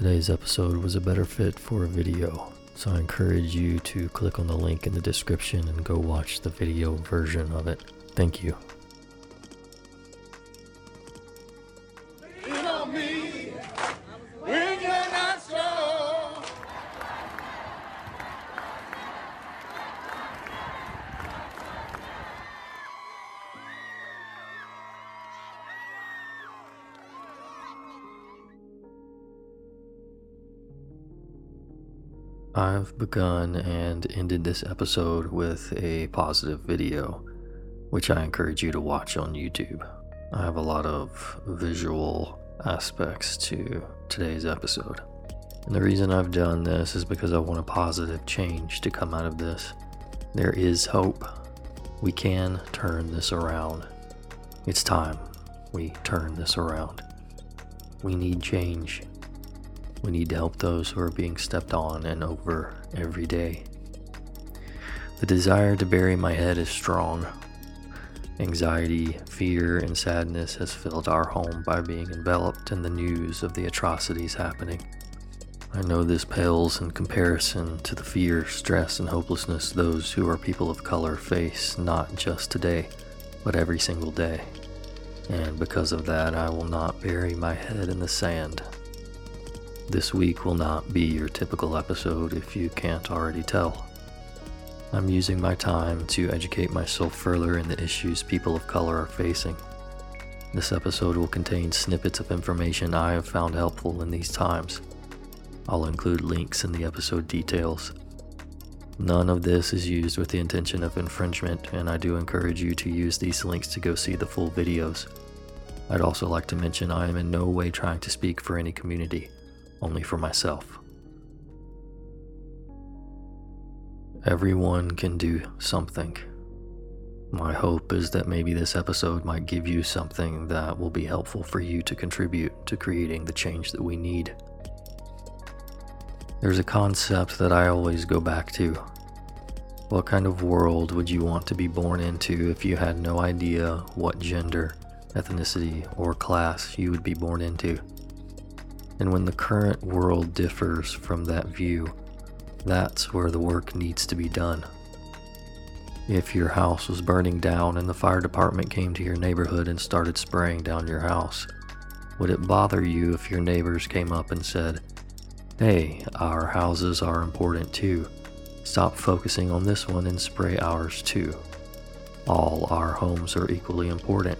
Today's episode was a better fit for a video, so I encourage you to click on the link in the description and go watch the video version of it. Thank you. Lean on me when you're not strong. I've begun and ended this episode with a positive video, which I encourage you to watch on YouTube. I have a lot of visual aspects to today's episode. And the reason I've done this is because I want a positive change to come out of this. There is hope. We can turn this around. It's time we turn this around. We need change. We need to help those who are being stepped on and over every day. The desire to bury my head is strong. Anxiety, fear, and sadness has filled our home by being enveloped in the news of the atrocities happening. I know this pales in comparison to the fear, stress, and hopelessness those who are people of color face not just today, but every single day. And because of that, I will not bury my head in the sand. This week will not be your typical episode if you can't already tell. I'm using my time to educate myself further in the issues people of color are facing. This episode will contain snippets of information I have found helpful in these times. I'll include links in the episode details. None of this is used with the intention of infringement, and I do encourage you to use these links to go see the full videos. I'd also like to mention I am in no way trying to speak for any community, only for myself. Everyone can do something. My hope is that maybe this episode might give you something that will be helpful for you to contribute to creating the change that we need. There's a concept that I always go back to. What kind of world would you want to be born into if you had no idea what gender, ethnicity, or class you would be born into? And when the current world differs from that view, that's where the work needs to be done. If your house was burning down and the fire department came to your neighborhood and started spraying down your house, would it bother you if your neighbors came up and said, "Hey, our houses are important too. Stop focusing on this one and spray ours too. All our homes are equally important"?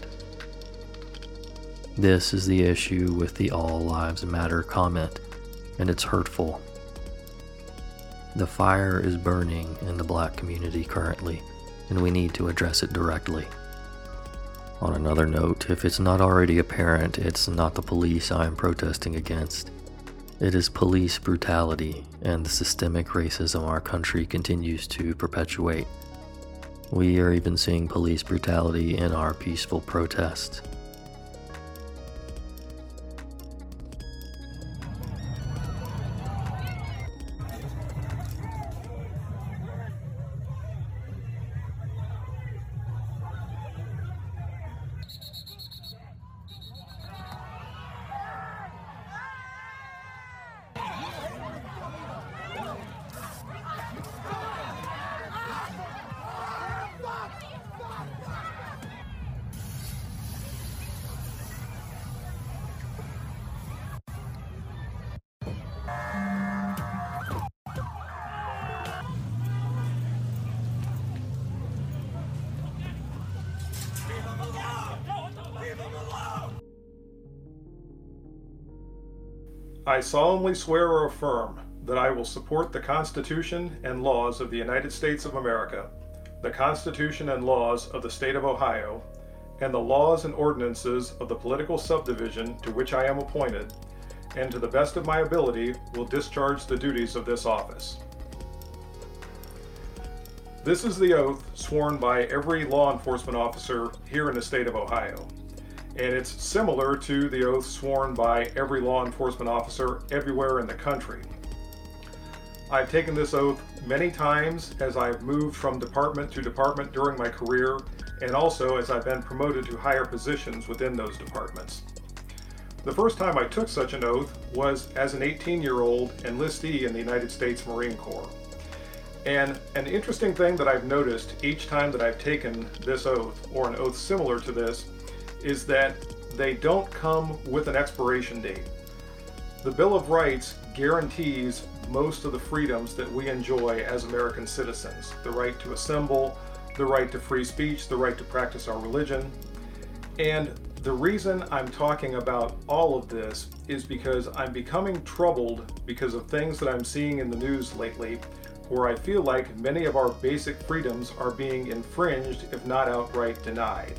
This is the issue with the All Lives Matter comment, and it's hurtful. The fire is burning in the Black community currently, and we need to address it directly. On another note, if it's not already apparent, it's not the police I am protesting against. It is police brutality and the systemic racism our country continues to perpetuate. We are even seeing police brutality in our peaceful protests. I solemnly swear or affirm that I will support the Constitution and laws of the United States of America, the Constitution and laws of the State of Ohio, and the laws and ordinances of the political subdivision to which I am appointed, and to the best of my ability will discharge the duties of this office. This is the oath sworn by every law enforcement officer here in the state of Ohio. And it's similar to the oath sworn by every law enforcement officer everywhere in the country. I've taken this oath many times as I've moved from department to department during my career, and also as I've been promoted to higher positions within those departments. The first time I took such an oath was as an 18-year-old enlistee in the United States Marine Corps. And an interesting thing that I've noticed each time that I've taken this oath, or an oath similar to this, is that they don't come with an expiration date. The Bill of Rights guarantees most of the freedoms that we enjoy as American citizens. The right to assemble, the right to free speech, the right to practice our religion. And the reason I'm talking about all of this is because I'm becoming troubled because of things that I'm seeing in the news lately, where I feel like many of our basic freedoms are being infringed, if not outright denied.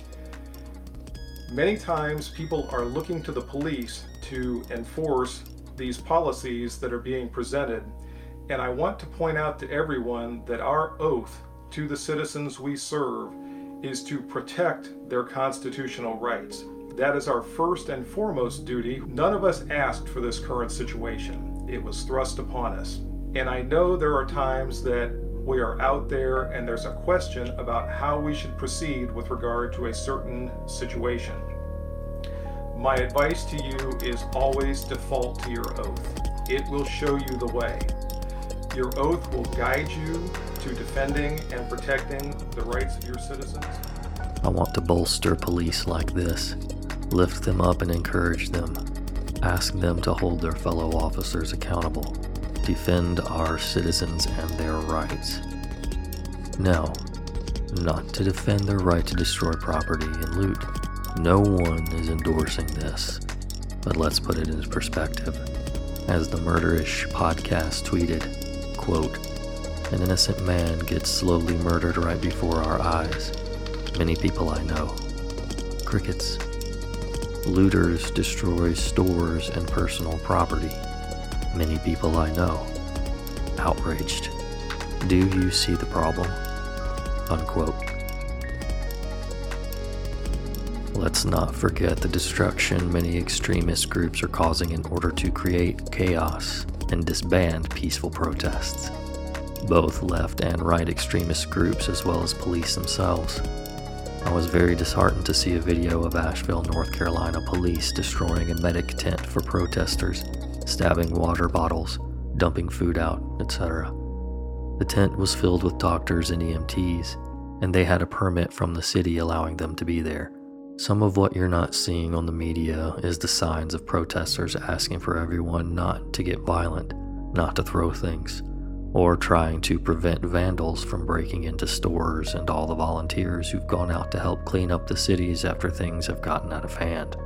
Many times people are looking to the police to enforce these policies that are being presented, and I want to point out to everyone that our oath to the citizens we serve is to protect their constitutional rights. That is our first and foremost duty. None of us asked for this current situation. It was thrust upon us. And I know there are times that we are out there and there's a question about how we should proceed with regard to a certain situation. My advice to you is always default to your oath. It will show you the way. Your oath will guide you to defending and protecting the rights of your citizens. I want to bolster police like this, lift them up and encourage them, ask them to hold their fellow officers accountable, defend our citizens and their rights. No, not to defend their right to destroy property and loot. No one is endorsing this, but let's put it into perspective. As the Murderish podcast tweeted, quote, "An innocent man gets slowly murdered right before our eyes. Many people I know. Crickets. Looters destroy stores and personal property. Many people I know. Outraged. Do you see the problem?" Unquote. Let's not forget the destruction many extremist groups are causing in order to create chaos and disband peaceful protests. Both left and right extremist groups as well as police themselves. I was very disheartened to see a video of Asheville, North Carolina police destroying a medic tent for protesters, stabbing water bottles, dumping food out, etc. The tent was filled with doctors and EMTs, and they had a permit from the city allowing them to be there. Some of what you're not seeing on the media is the signs of protesters asking for everyone not to get violent, not to throw things, or trying to prevent vandals from breaking into stores and all the volunteers who've gone out to help clean up the cities after things have gotten out of hand.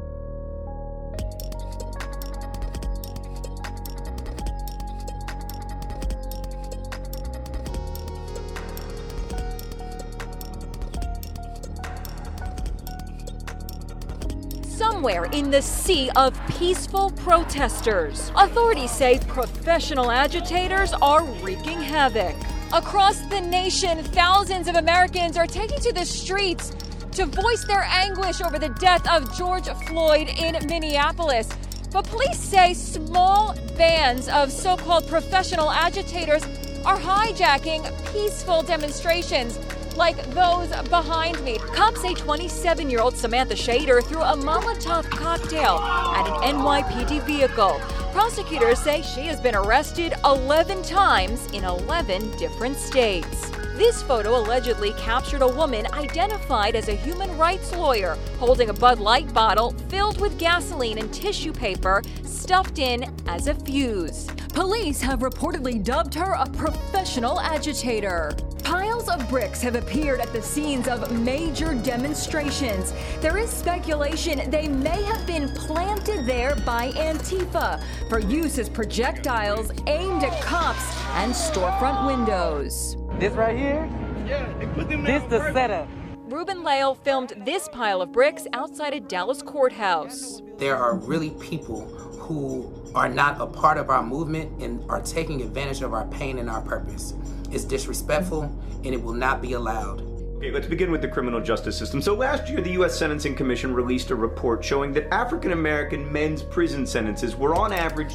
Somewhere in the sea of peaceful protesters, authorities say professional agitators are wreaking havoc. Across the nation, thousands of Americans are taking to the streets to voice their anguish over the death of George Floyd in Minneapolis. But police say small bands of so-called professional agitators are hijacking peaceful demonstrations like those behind me. Cops say 27-year-old Samantha Shader threw a Molotov cocktail at an NYPD vehicle. Prosecutors say she has been arrested 11 times in 11 different states. This photo allegedly captured a woman identified as a human rights lawyer holding a Bud Light bottle filled with gasoline and tissue paper stuffed in as a fuse. Police have reportedly dubbed her a professional agitator. Piles of bricks have appeared at the scenes of major demonstrations. There is speculation they may have been planted there by Antifa for use as projectiles aimed at cops and storefront windows. This right here? Yeah, they put them This the setup. Ruben Lale filmed this pile of bricks outside a Dallas courthouse. There are really people who are not a part of our movement and are taking advantage of our pain and our purpose. It's disrespectful and it will not be allowed. Okay, let's begin with the criminal justice system. So last year, the U.S. Sentencing Commission released a report showing that African-American men's prison sentences were on average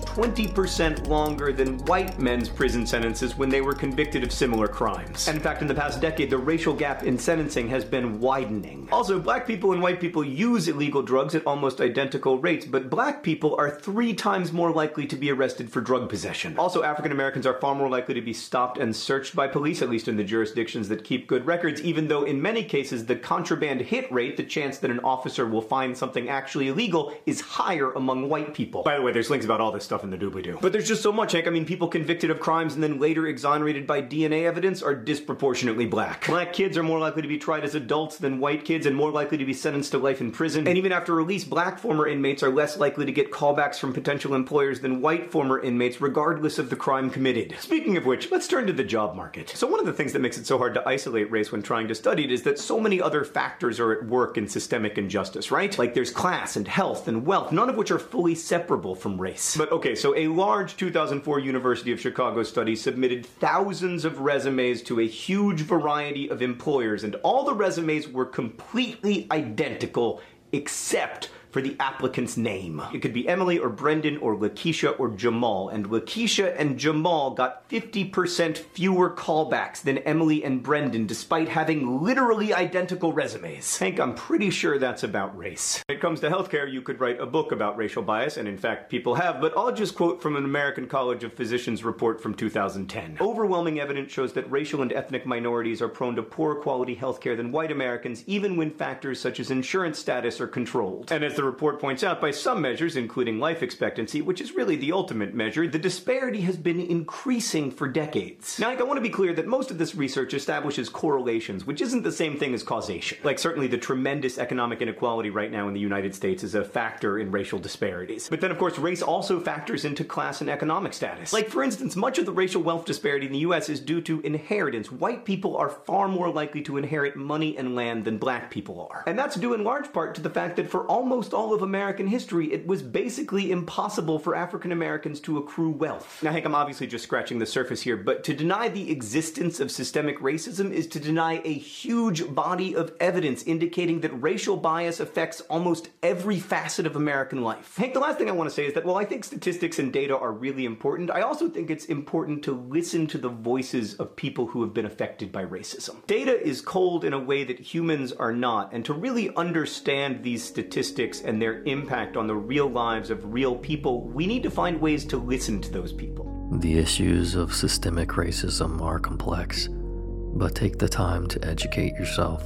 20% longer than white men's prison sentences when they were convicted of similar crimes. And in fact, in the past decade, the racial gap in sentencing has been widening. Also, black people and white people use illegal drugs at almost identical rates, but black people are 3 times more likely to be arrested for drug possession. Also, African-Americans are far more likely to be stopped and searched by police, at least in the jurisdictions that keep good records, even though in many cases the contraband hit rate, the chance that an officer will find something actually illegal, is higher among white people. By the way, there's links about all this stuff in the doobly-doo. But there's just so much, Hank. I mean, people convicted of crimes and then later exonerated by DNA evidence are disproportionately black. Black kids are more likely to be tried as adults than white kids and more likely to be sentenced to life in prison. And even after release, black former inmates are less likely to get callbacks from potential employers than white former inmates, regardless of the crime committed. Speaking of which, let's turn to the job market. So one of the things that makes it so hard to isolate race when trying to study it is that so many other factors are at work in systemic injustice, right? Like there's class and health and wealth, none of which are fully separable from race. But okay, so a large 2004 University of Chicago study submitted thousands of resumes to a huge variety of employers, and all the resumes were completely identical except for the applicant's name. It could be Emily or Brendan or Lakeisha or Jamal, and Lakeisha and Jamal got 50% fewer callbacks than Emily and Brendan, despite having literally identical resumes. Hank, I'm pretty sure that's about race. When it comes to healthcare, you could write a book about racial bias, and in fact, people have, but I'll just quote from an American College of Physicians report from 2010. Overwhelming evidence shows that racial and ethnic minorities are prone to poorer quality healthcare than white Americans, even when factors such as insurance status are controlled. And as the report points out, by some measures, including life expectancy, which is really the ultimate measure, the disparity has been increasing for decades. Now, I want to be clear that most of this research establishes correlations, which isn't the same thing as causation. Like, certainly the tremendous economic inequality right now in the United States is a factor in racial disparities. But then, of course, race also factors into class and economic status. Like, for instance, much of the racial wealth disparity in the U.S. is due to inheritance. White people are far more likely to inherit money and land than black people are. And that's due in large part to the fact that for almost all of American history, it was basically impossible for African Americans to accrue wealth. Now, Hank, I'm obviously just scratching the surface here, but to deny the existence of systemic racism is to deny a huge body of evidence indicating that racial bias affects almost every facet of American life. Hank, the last thing I want to say is that while I think statistics and data are really important, I also think it's important to listen to the voices of people who have been affected by racism. Data is cold in a way that humans are not, and to really understand these statistics and their impact on the real lives of real people, we need to find ways to listen to those people. The issues of systemic racism are complex, but take the time to educate yourself.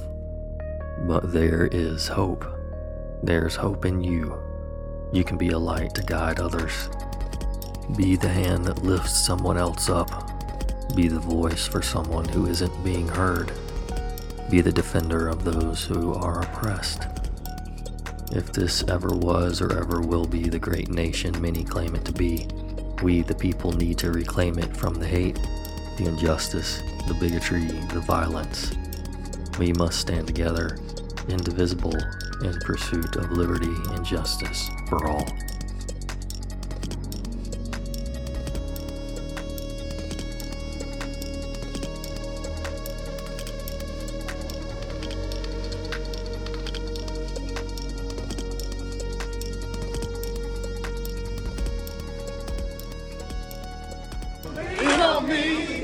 But there is hope. There's hope in you. You can be a light to guide others. Be the hand that lifts someone else up. Be the voice for someone who isn't being heard. Be the defender of those who are oppressed. If this ever was or ever will be the great nation many claim it to be, we the people need to reclaim it from the hate, the injustice, the bigotry, the violence. We must stand together, indivisible, in pursuit of liberty and justice for all. Lean on me